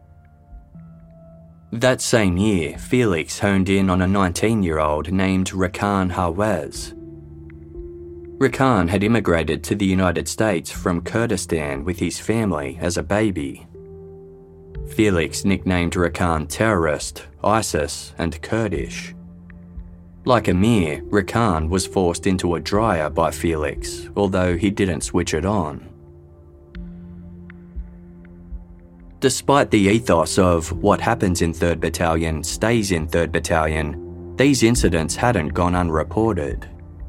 That same year, Felix honed in on a 19-year-old named Rakan Hawez. Rakan had immigrated to the United States from Kurdistan with his family as a baby. Felix nicknamed Rakan terrorist, ISIS, and Kurdish. Like Amir, Rakan was forced into a dryer by Felix, although he didn't switch it on. Despite the ethos of what happens in 3rd Battalion stays in 3rd Battalion, these incidents hadn't gone unreported.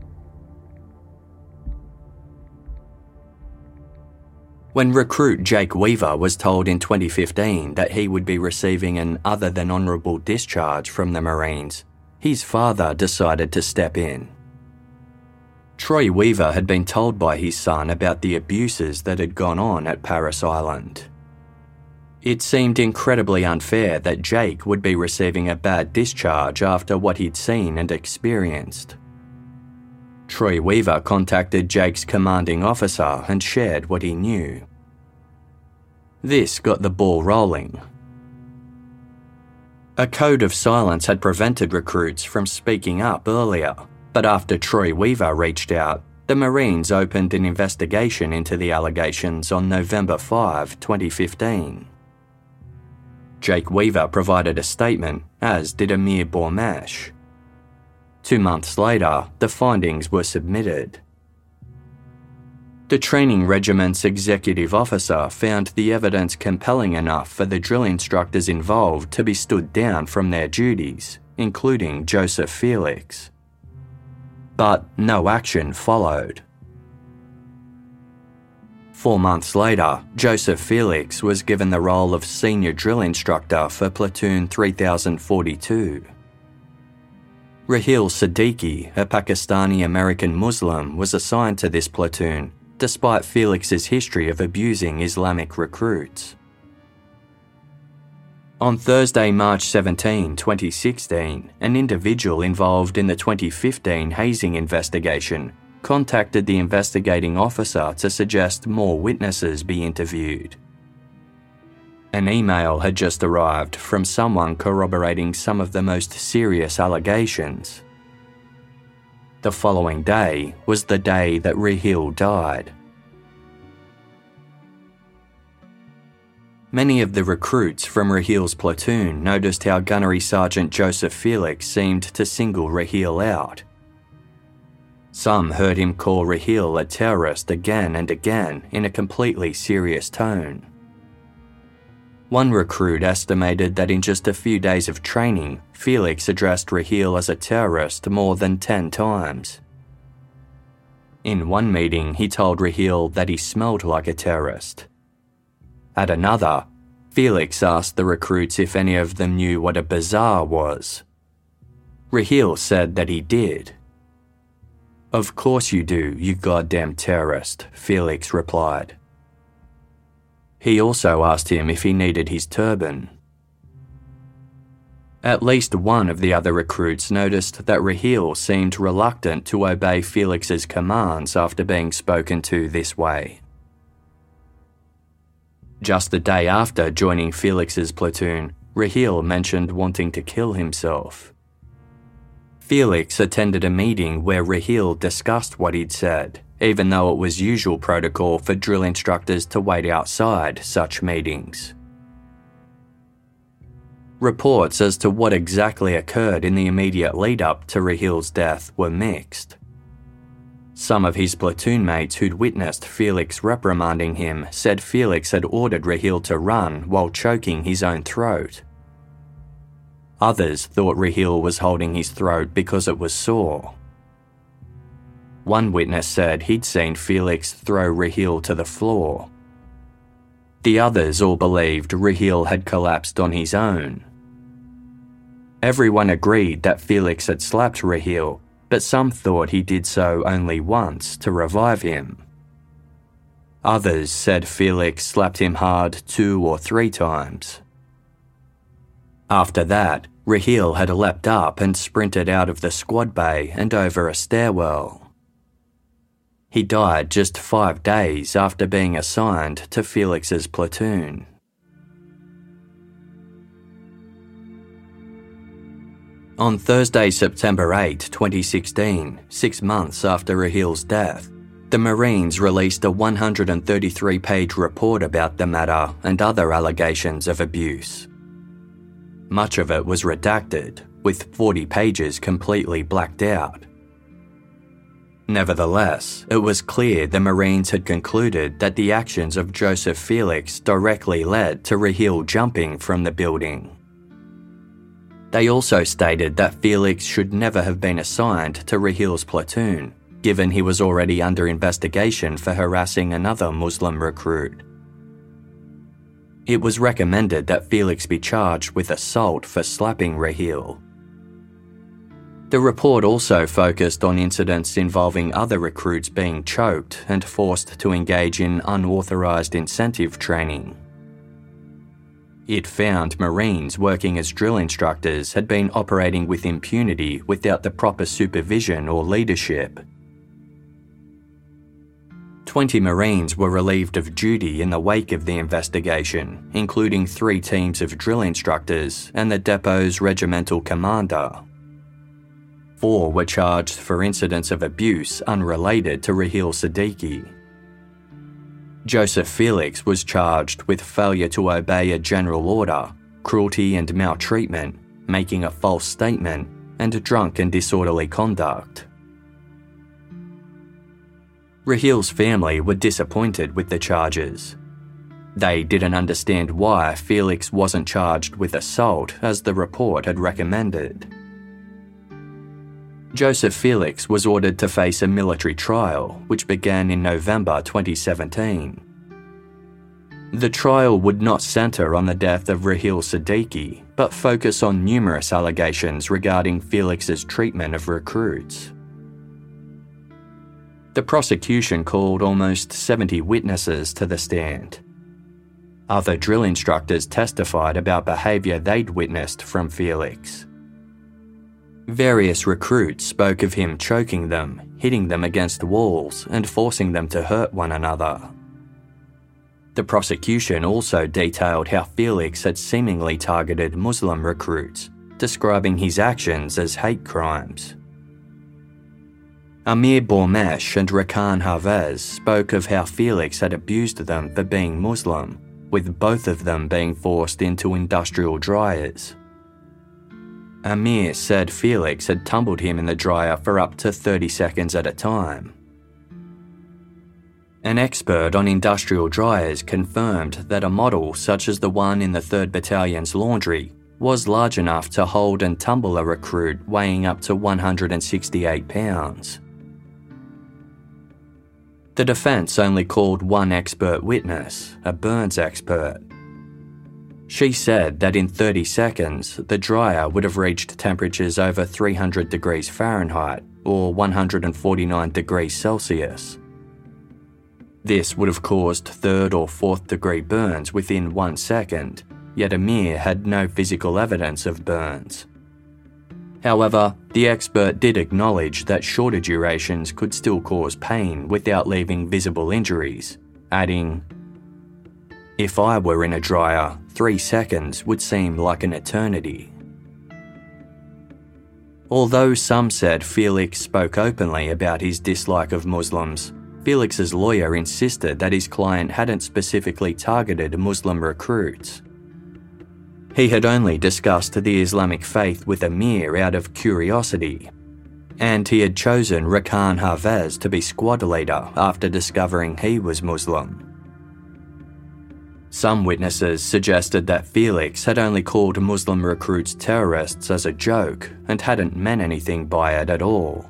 When recruit Jake Weaver was told in 2015 that he would be receiving an other than honourable discharge from the Marines, his father decided to step in. Troy Weaver had been told by his son about the abuses that had gone on at Parris Island. It seemed incredibly unfair that Jake would be receiving a bad discharge after what he'd seen and experienced. Troy Weaver contacted Jake's commanding officer and shared what he knew. This got the ball rolling. A code of silence had prevented recruits from speaking up earlier, but after Troy Weaver reached out, the Marines opened an investigation into the allegations on November 5, 2015. Jake Weaver provided a statement, as did Amir Bormash. 2 months later, the findings were submitted. The training regiment's executive officer found the evidence compelling enough for the drill instructors involved to be stood down from their duties, including Joseph Felix. But no action followed. 4 months later, Joseph Felix was given the role of senior drill instructor for Platoon 3042. Raheel Siddiqui, a Pakistani-American Muslim, was assigned to this platoon, despite Felix's history of abusing Islamic recruits. On Thursday, March 17, 2016, an individual involved in the 2015 hazing investigation contacted the investigating officer to suggest more witnesses be interviewed. An email had just arrived from someone corroborating some of the most serious allegations. The following day was the day that Raheel died. Many of the recruits from Raheel's platoon noticed how Gunnery Sergeant Joseph Felix seemed to single Raheel out. Some heard him call Raheel a terrorist again and again in a completely serious tone. One recruit estimated that in just a few days of training, Felix addressed Raheel as a terrorist more than 10 times. In one meeting, he told Raheel that he smelled like a terrorist. At another, Felix asked the recruits if any of them knew what a bazaar was. Raheel said that he did. "Of course you do, you goddamn terrorist," Felix replied. He also asked him if he needed his turban. At least one of the other recruits noticed that Raheel seemed reluctant to obey Felix's commands after being spoken to this way. Just the day after joining Felix's platoon, Raheel mentioned wanting to kill himself. Felix attended a meeting where Raheel discussed what he'd said, even though it was usual protocol for drill instructors to wait outside such meetings. Reports as to what exactly occurred in the immediate lead-up to Raheel's death were mixed. Some of his platoon mates who'd witnessed Felix reprimanding him said Felix had ordered Raheel to run while choking his own throat. Others thought Raheel was holding his throat because it was sore. One witness said he'd seen Felix throw Raheel to the floor. The others all believed Raheel had collapsed on his own. Everyone agreed that Felix had slapped Raheel, but some thought he did so only once to revive him. Others said Felix slapped him hard 2 or 3 times. After that, Raheel had leapt up and sprinted out of the squad bay and over a stairwell. He died just 5 days after being assigned to Felix's platoon. On Thursday, September 8, 2016, 6 months after Raheel's death, the Marines released a 133-page report about the matter and other allegations of abuse. Much of it was redacted, with 40 pages completely blacked out. Nevertheless, it was clear the Marines had concluded that the actions of Joseph Felix directly led to Raheel jumping from the building. They also stated that Felix should never have been assigned to Raheel's platoon, given he was already under investigation for harassing another Muslim recruit. It was recommended that Felix be charged with assault for slapping Raheel. The report also focused on incidents involving other recruits being choked and forced to engage in unauthorised incentive training. It found Marines working as drill instructors had been operating with impunity without the proper supervision or leadership. 20 Marines were relieved of duty in the wake of the investigation, including 3 teams of drill instructors and the depot's regimental commander. 4 were charged for incidents of abuse unrelated to Raheel Siddiqui. Joseph Felix was charged with failure to obey a general order, cruelty and maltreatment, making a false statement, and drunk and disorderly conduct. Raheel's family were disappointed with the charges. They didn't understand why Felix wasn't charged with assault as the report had recommended. Joseph Felix was ordered to face a military trial, which began in November 2017. The trial would not centre on the death of Raheel Siddiqui, but focus on numerous allegations regarding Felix's treatment of recruits. The prosecution called almost 70 witnesses to the stand. Other drill instructors testified about behaviour they'd witnessed from Felix. Various recruits spoke of him choking them, hitting them against walls, and forcing them to hurt one another. The prosecution also detailed how Felix had seemingly targeted Muslim recruits, describing his actions as hate crimes. Amir Bormesh and Rakan Hafez spoke of how Felix had abused them for being Muslim, with both of them being forced into industrial dryers. Amir said Felix had tumbled him in the dryer for up to 30 seconds at a time. An expert on industrial dryers confirmed that a model such as the one in the 3rd Battalion's laundry was large enough to hold and tumble a recruit weighing up to 168 pounds. The defence only called one expert witness, a burns expert. She said that in 30 seconds, the dryer would have reached temperatures over 300 degrees Fahrenheit or 149 degrees Celsius. This would have caused 3rd or 4th degree burns within 1 second, yet Amir had no physical evidence of burns. However, the expert did acknowledge that shorter durations could still cause pain without leaving visible injuries, adding, "If I were in a dryer, 3 seconds would seem like an eternity." Although some said Felix spoke openly about his dislike of Muslims, Felix's lawyer insisted that his client hadn't specifically targeted Muslim recruits. He had only discussed the Islamic faith with Amir out of curiosity, and he had chosen Rakan Hafez to be squad leader after discovering he was Muslim. Some witnesses suggested that Felix had only called Muslim recruits terrorists as a joke and hadn't meant anything by it at all.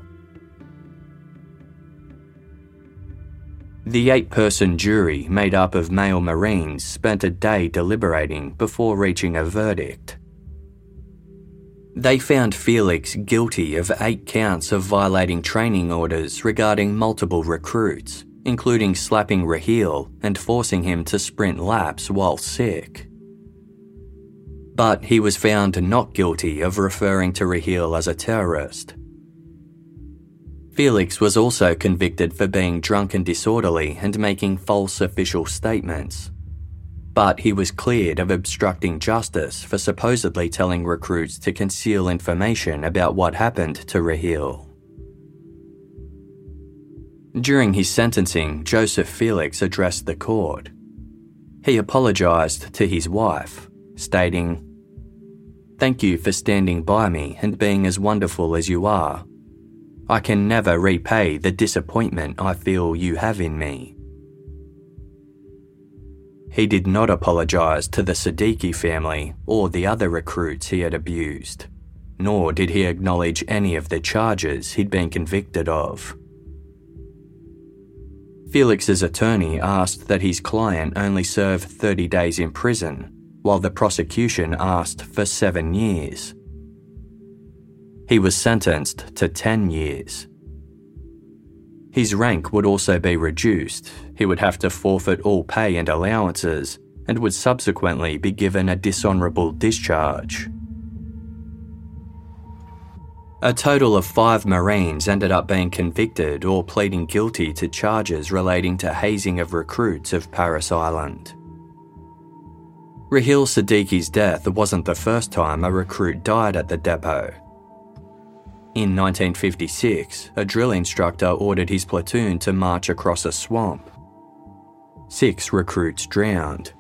The 8-person jury, made up of male Marines, spent a day deliberating before reaching a verdict. They found Felix guilty of 8 counts of violating training orders regarding multiple recruits, including slapping Raheel and forcing him to sprint laps while sick. But he was found not guilty of referring to Raheel as a terrorist. Felix was also convicted for being drunk and disorderly and making false official statements. But he was cleared of obstructing justice for supposedly telling recruits to conceal information about what happened to Raheel. During his sentencing, Joseph Felix addressed the court. He apologised to his wife, stating, "Thank you for standing by me and being as wonderful as you are. I can never repay the disappointment I feel you have in me." He did not apologise to the Siddiqui family or the other recruits he had abused, nor did he acknowledge any of the charges he'd been convicted of. Felix's attorney asked that his client only serve 30 days in prison, while the prosecution asked for 7 years. He was sentenced to 10 years. His rank would also be reduced. He would have to forfeit all pay and allowances and would subsequently be given a dishonourable discharge. A total of 5 Marines ended up being convicted or pleading guilty to charges relating to hazing of recruits of Paris Island. Raheel Siddiqui's death wasn't the first time a recruit died at the depot. In 1956, a drill instructor ordered his platoon to march across a swamp. 6 recruits drowned.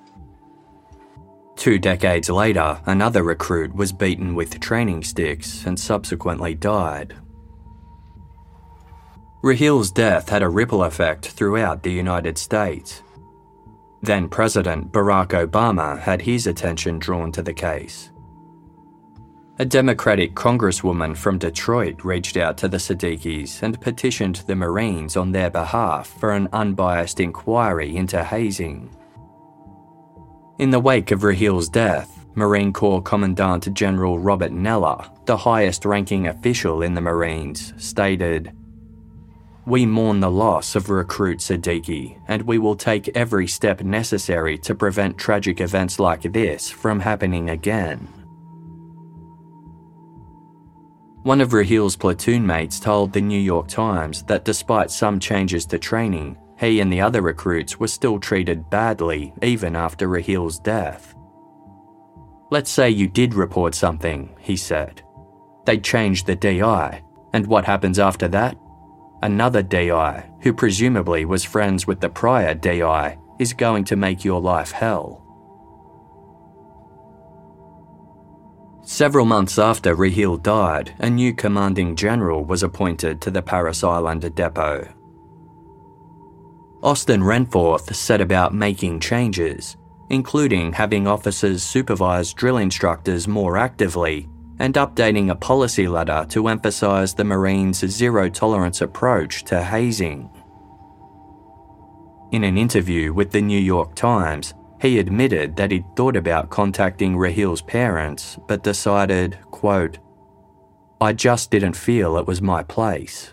2 decades later, another recruit was beaten with training sticks and subsequently died. Raheel's death had a ripple effect throughout the United States. Then President Barack Obama had his attention drawn to the case. A Democratic congresswoman from Detroit reached out to the Siddiquis and petitioned the Marines on their behalf for an unbiased inquiry into hazing. In the wake of Raheel's death, Marine Corps Commandant General Robert Neller, the highest-ranking official in the Marines, stated, "We mourn the loss of recruit Siddiqui, and we will take every step necessary to prevent tragic events like this from happening again." One of Rahil's platoon mates told the New York Times that despite some changes to training, he and the other recruits were still treated badly even after Rahil's death. "Let's say you did report something," he said. "They'd change the DI, and what happens after that? Another DI, who presumably was friends with the prior DI, is going to make your life hell." Several months after Rahil died, a new commanding general was appointed to the Parris Island depot. Austin Renforth set about making changes, including having officers supervise drill instructors more actively and updating a policy letter to emphasise the Marines' zero-tolerance approach to hazing. In an interview with the New York Times, he admitted that he'd thought about contacting Rahil's parents, but decided, quote, "I just didn't feel it was my place."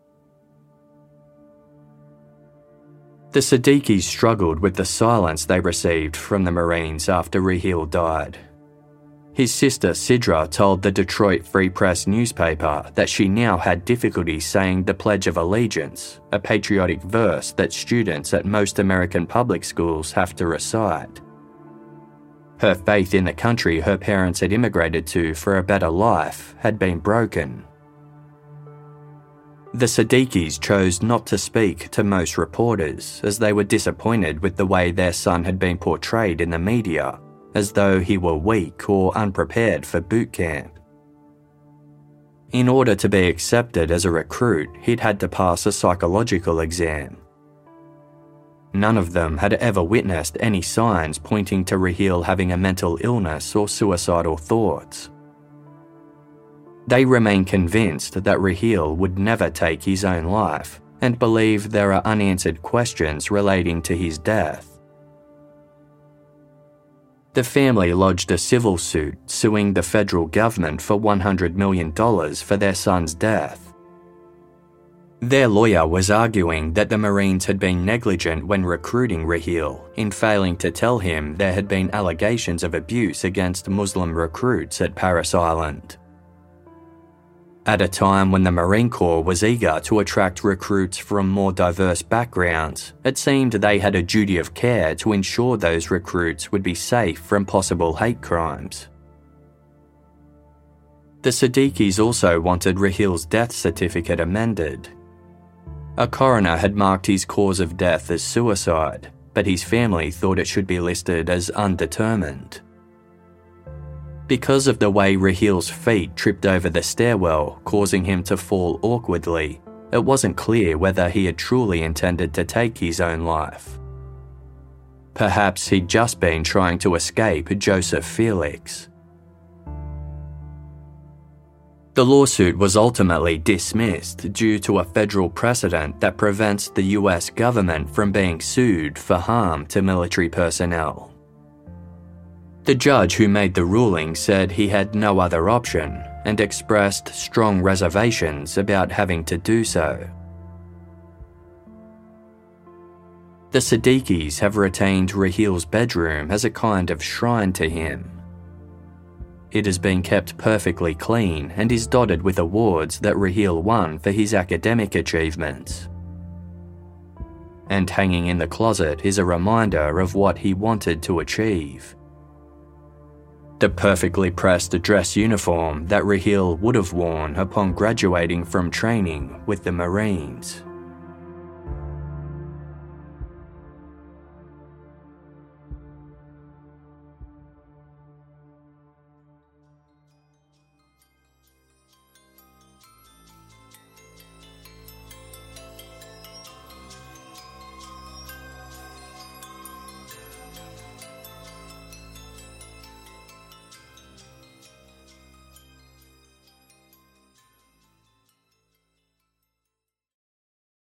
The Siddiquis struggled with the silence they received from the Marines after Rahil died. His sister Sidra told the Detroit Free Press newspaper that she now had difficulty saying the Pledge of Allegiance, a patriotic verse that students at most American public schools have to recite. Her faith in the country her parents had immigrated to for a better life had been broken. The Siddiquis chose not to speak to most reporters as they were disappointed with the way their son had been portrayed in the media, as though he were weak or unprepared for boot camp. In order to be accepted as a recruit, he'd had to pass a psychological exam. None of them had ever witnessed any signs pointing to Rahil having a mental illness or suicidal thoughts. They remain convinced that Rahil would never take his own life and believe there are unanswered questions relating to his death. The family lodged a civil suit suing the federal government for $100 million for their son's death. Their lawyer was arguing that the Marines had been negligent when recruiting Rahil in failing to tell him there had been allegations of abuse against Muslim recruits at Parris Island. At a time when the Marine Corps was eager to attract recruits from more diverse backgrounds, it seemed they had a duty of care to ensure those recruits would be safe from possible hate crimes. The Siddiquis also wanted Rahil's death certificate amended. A coroner had marked his cause of death as suicide, but his family thought it should be listed as undetermined. Because of the way Rahil's feet tripped over the stairwell, causing him to fall awkwardly, it wasn't clear whether he had truly intended to take his own life. Perhaps he'd just been trying to escape Joseph Felix. The lawsuit was ultimately dismissed due to a federal precedent that prevents the US government from being sued for harm to military personnel. The judge who made the ruling said he had no other option and expressed strong reservations about having to do so. The Siddiquis have retained Rahil's bedroom as a kind of shrine to him. It has been kept perfectly clean and is dotted with awards that Rahil won for his academic achievements. And hanging in the closet is a reminder of what he wanted to achieve. The perfectly pressed dress uniform that Rahil would have worn upon graduating from training with the Marines.